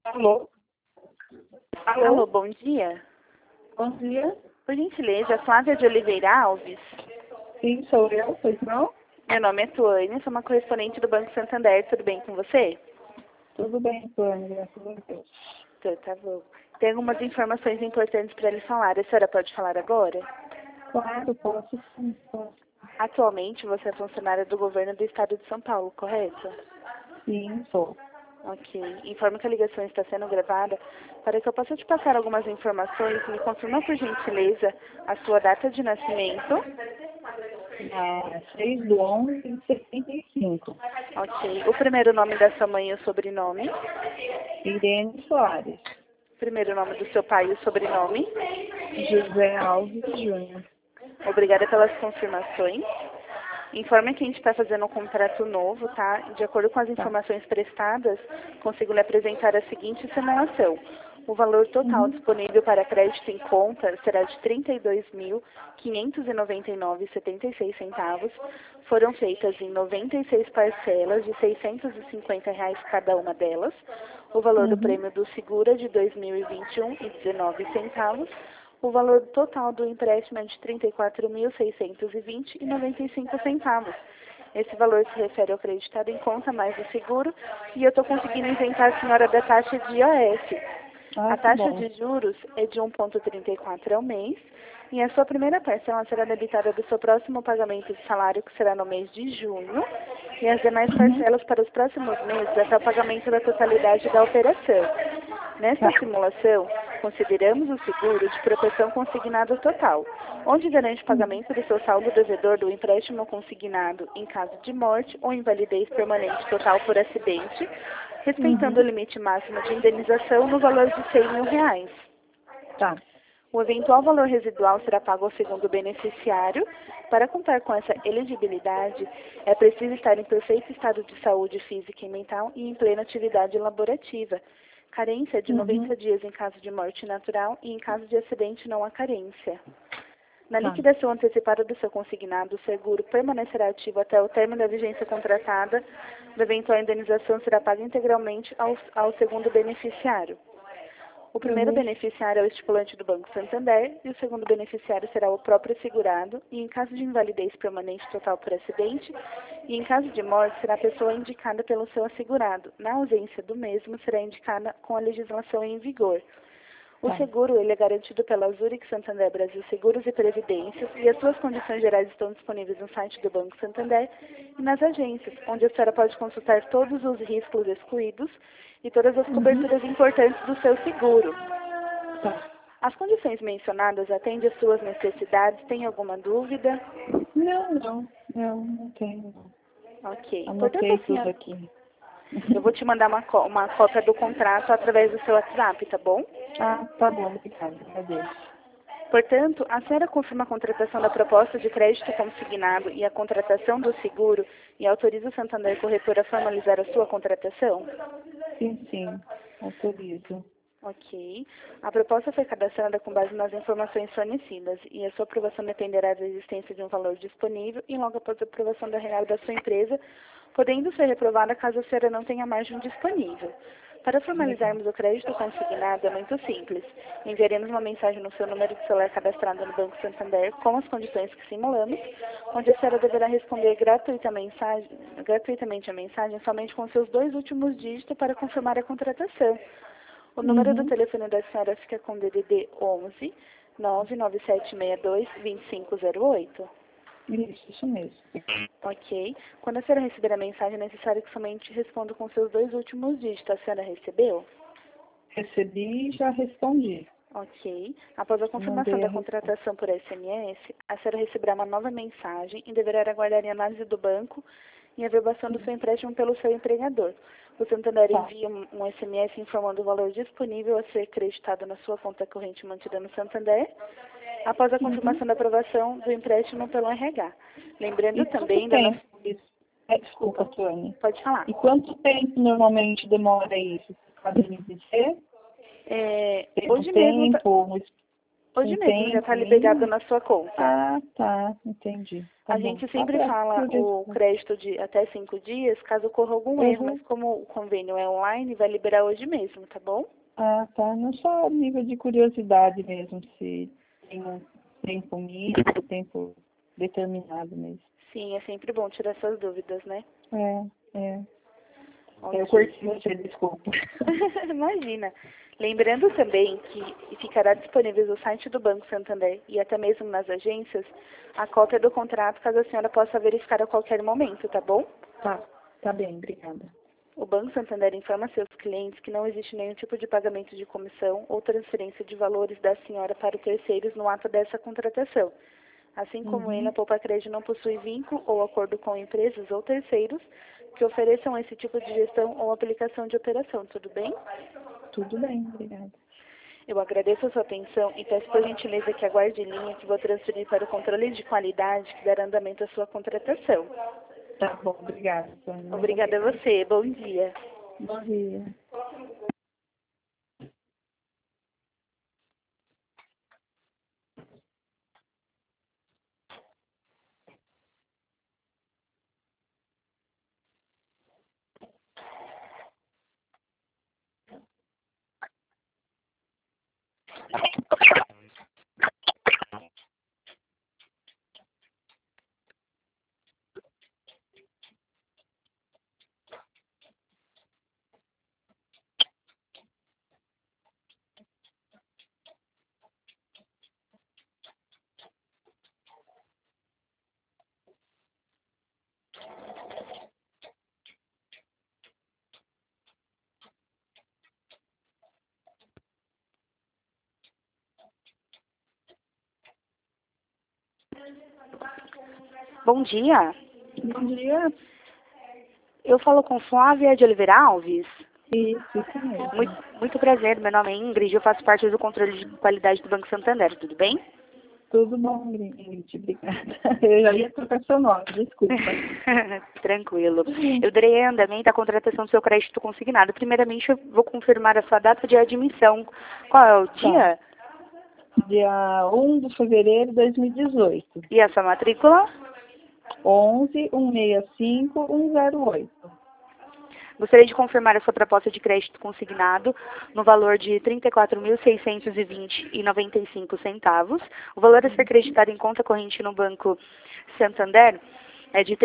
Alô? Alô, bom dia. Bom dia. Por gentileza, Flávia de Oliveira Alves. Sim, sou eu, pois não? Meu nome é Tuane, sou uma correspondente do Banco Santander. Tudo bem com você? Tudo bem, Tuane, graças a Deus. Então, tá bom. Tem algumas informações importantes para lhe falar. A senhora pode falar agora? Claro, posso sim, posso. Atualmente, você é funcionária do governo do estado de São Paulo, correto? Sim, sou. Ok. Informo que a ligação está sendo gravada para que eu possa te passar algumas informações. Me confirma, por gentileza, a sua data de nascimento. Na 6/11/75. Ok. O primeiro nome da sua mãe e o sobrenome. Irene Soares. Primeiro nome do seu pai e o sobrenome. José Alves Júnior. Obrigada pelas confirmações. Informe que a gente está fazendo um contrato novo, tá? De acordo com as Tá. informações prestadas, consigo lhe apresentar a seguinte simulação. O valor total disponível para crédito em conta será de R$ 32.599,76. Foram feitas em 96 parcelas de R$ 650 cada uma delas. O valor do prêmio do seguro é de R$ 2.021,19. O valor total do empréstimo é de R$ 34.620,95. Esse valor se refere ao creditado em conta mais o seguro e eu estou conseguindo isentar a senhora da taxa de IOF. Ah, A que taxa bom. de juros é de 1,34 ao mês e a sua primeira parcela será debitada do seu próximo pagamento de salário, que será no mês de junho, e as demais parcelas para os próximos meses até o pagamento da totalidade da operação. Nesta simulação, consideramos o seguro de proteção consignado total, onde garante o pagamento do seu saldo devedor do empréstimo consignado em caso de morte ou invalidez permanente total por acidente, respeitando o limite máximo de indenização no valor de R$ 100.000. Tá. O eventual valor residual será pago ao segundo beneficiário. Para contar com essa elegibilidade, é preciso estar em perfeito estado de saúde física e mental e em plena atividade laborativa. Carência de 90 dias em caso de morte natural e em caso de acidente não há carência. Na liquidação antecipada do seu consignado, o seguro permanecerá ativo até o término da vigência contratada. A eventual indenização será paga integralmente ao segundo beneficiário. O primeiro beneficiário é o estipulante do Banco Santander e o segundo beneficiário será o próprio segurado, e em caso de invalidez permanente total por acidente e em caso de morte será a pessoa indicada pelo seu assegurado. Na ausência do mesmo, será indicada com a legislação em vigor. O seguro ele é garantido pela Zurich Santander Brasil Seguros e Previdências e as suas condições gerais estão disponíveis no site do Banco Santander e nas agências, onde a senhora pode consultar todos os riscos excluídos e todas as coberturas importantes do seu seguro. As condições mencionadas atendem às suas necessidades? Tem alguma dúvida? Não tenho. Ok. Portanto, Anotei a tudo senhora, aqui. eu vou te mandar uma cópia do contrato através do seu WhatsApp, tá bom? Ah, tá bom, obrigada, agradeço. Portanto, a senhora confirma a contratação da proposta de crédito consignado e a contratação do seguro e autoriza o Santander Corretora a formalizar a sua contratação? Sim, autorizo. Ok. A proposta foi cadastrada com base nas informações fornecidas e a sua aprovação dependerá da existência de um valor disponível e logo após a aprovação da real da sua empresa, podendo ser reprovada caso a senhora não tenha margem disponível. Para formalizarmos o crédito consignado é muito simples. Enviaremos uma mensagem no seu número de celular cadastrado no Banco Santander com as condições que simulamos, onde a senhora deverá responder gratuitamente a mensagem somente com seus 2 últimos dígitos para confirmar a contratação. O número do telefone da senhora fica com DDD 11 99762 2508. Isso mesmo. Ok. Quando a senhora receber a mensagem, é necessário que somente responda com seus 2 últimos dígitos. A senhora recebeu? Recebi e já respondi. Ok. Após a confirmação Mandei a da resposta. contratação por SMS, a senhora receberá uma nova mensagem e deverá aguardar em análise do banco e averbação do seu empréstimo pelo seu empregador. O Santander envia um SMS informando o valor disponível a ser creditado na sua conta corrente mantida no Santander, após a confirmação da aprovação do empréstimo pelo RH. Lembrando E também quanto da nossa... tempo isso? Desculpa, Tuane. Pode falar. E quanto tempo normalmente demora isso? Você pode me dizer? É, Tem um hoje mesmo... tempo? Hoje Não mesmo tem já está ainda? liberado na sua conta. Ah, tá. Entendi. Tá A bom. gente sempre Tá, fala o crédito de até 5 dias, caso ocorra algum erro, mas como o convênio é online, vai liberar hoje mesmo, tá bom? Ah, tá. Não só a nível de curiosidade mesmo, se tem um tempo mínimo, tempo determinado mesmo. Sim, é sempre bom tirar suas dúvidas, né? É. Ok. Eu curti você, desculpa. Imagina. Lembrando também que ficará disponível no site do Banco Santander e até mesmo nas agências a cópia do contrato, caso a senhora possa verificar a qualquer momento, tá bom? Tá bem, obrigada. O Banco Santander informa a seus clientes que não existe nenhum tipo de pagamento de comissão ou transferência de valores da senhora para terceiros no ato dessa contratação. Assim como ele, a Poupa Crédito não possui vínculo ou acordo com empresas ou terceiros que ofereçam esse tipo de gestão ou aplicação de operação, tudo bem? Tudo bem, obrigada. Eu agradeço a sua atenção e peço por gentileza que aguarde em linha que vou transferir para o controle de qualidade que dará andamento à sua contratação. Tá bom, obrigada, Sônia. Obrigada a você. Bom dia. Bom dia. Bom dia. Bom dia. Eu falo com Flávia de Oliveira Alves. Isso mesmo. Muito prazer. Meu nome é Ingrid. Eu faço parte do controle de qualidade do Banco Santander. Tudo bem? Tudo bom, Ingrid, obrigada. Eu já ia trocar seu nome, desculpa. Tranquilo. Eu darei andamento à contratação do seu crédito consignado. Primeiramente, eu vou confirmar a sua data de admissão. Qual é o dia? Dia 1 de fevereiro de 2018. E a sua matrícula? 11-165-108. Gostaria de confirmar a sua proposta de crédito consignado no valor de R$ 34.620,95. O valor a ser creditado em conta corrente no Banco Santander é de R$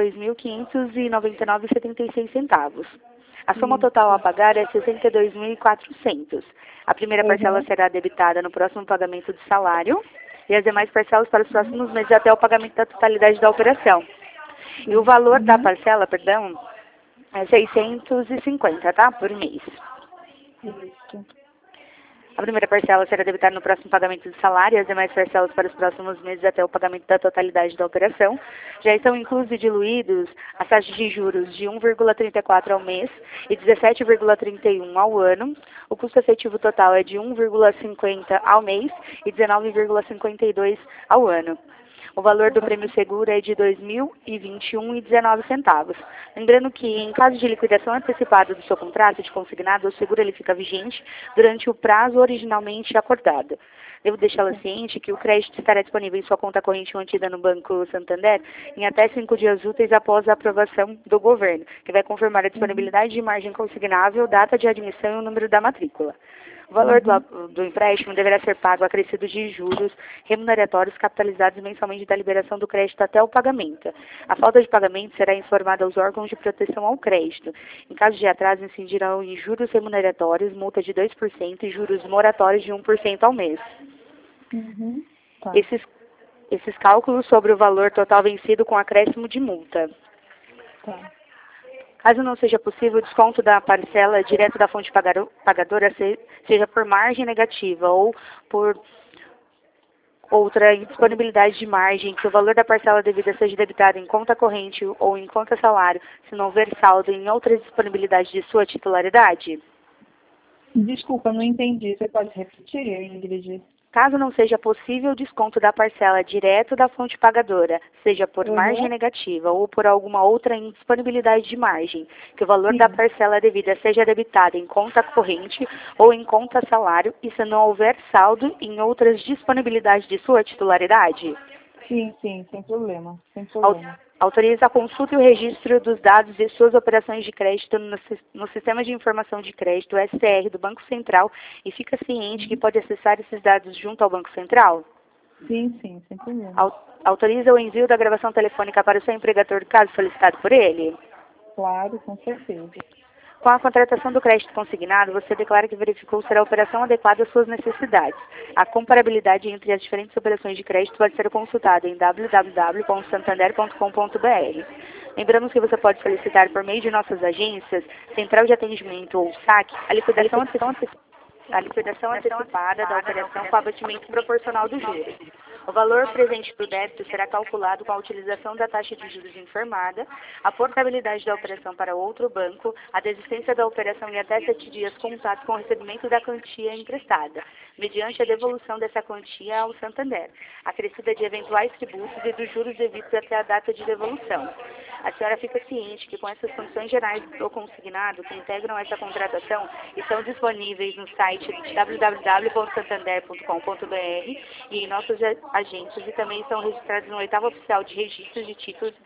32.599,76. A soma total a pagar é R$ 62.400. A primeira parcela será debitada no próximo pagamento do salário e as demais parcelas para os próximos meses até o pagamento da totalidade da operação. E o valor da parcela, perdão, é 650, tá? Por mês. Isso. A primeira parcela será debitada no próximo pagamento do salário e as demais parcelas para os próximos meses até o pagamento da totalidade da operação. Já estão inclusos e diluídos as taxas de juros de 1,34 ao mês e 17,31 ao ano. O custo efetivo total é de 1,50 ao mês e 19,52 ao ano. O valor do prêmio seguro é de R$ 2.021,19. Lembrando que, em caso de liquidação antecipada do seu contrato de consignado, o seguro ele fica vigente durante o prazo originalmente acordado. Devo deixá-la ciente que o crédito estará disponível em sua conta corrente mantida no Banco Santander em até 5 dias úteis após a aprovação do governo, que vai confirmar a disponibilidade de margem consignável, data de admissão e o número da matrícula. O valor do empréstimo deverá ser pago acrescido de juros remuneratórios capitalizados mensalmente da liberação do crédito até o pagamento. A falta de pagamento será informada aos órgãos de proteção ao crédito. Em caso de atraso, incidirão em juros remuneratórios, multa de 2% e juros moratórios de 1% ao mês. Tá. Esses cálculos sobre o valor total vencido com acréscimo de multa. Tá. Caso não seja possível, o desconto da parcela direto da fonte pagadora seja por margem negativa ou por outra indisponibilidade de margem, que o valor da parcela devida seja debitado em conta corrente ou em conta salário, se não houver saldo em outra disponibilidade de sua titularidade? Desculpa, não entendi. Você pode repetir, Ingrid? Caso não seja possível o desconto da parcela direto da fonte pagadora, seja por margem negativa ou por alguma outra indisponibilidade de margem, que o valor da parcela devida seja debitado em conta corrente ou em conta salário e se não houver saldo em outras disponibilidades de sua titularidade? Sim, sim, sem problema, sem problema. Autoriza a consulta e o registro dos dados de suas operações de crédito no Sistema de Informação de Crédito, SCR, do Banco Central, e fica ciente que pode acessar esses dados junto ao Banco Central? Sim, sim, sem problema. Autoriza o envio da gravação telefônica para o seu empregador, caso solicitado por ele? Claro, com certeza. Com a contratação do crédito consignado, você declara que verificou ser a operação adequada às suas necessidades. A comparabilidade entre as diferentes operações de crédito pode ser consultada em www.santander.com.br. Lembramos que você pode solicitar por meio de nossas agências, Central de Atendimento ou SAC, a liquidação antecipada da operação com abatimento proporcional dos juros. O valor presente do débito será calculado com a utilização da taxa de juros informada, a portabilidade da operação para outro banco, a desistência da operação em até 7 dias contados com o recebimento da quantia emprestada, mediante a devolução dessa quantia ao Santander, acrescida de eventuais tributos e dos juros devidos até a data de devolução. A senhora fica ciente que com essas condições gerais do consignado que integram essa contratação estão disponíveis no site www.santander.com.br e em nossos agentes e também são registrados no 8º Oficial de Registros de Títulos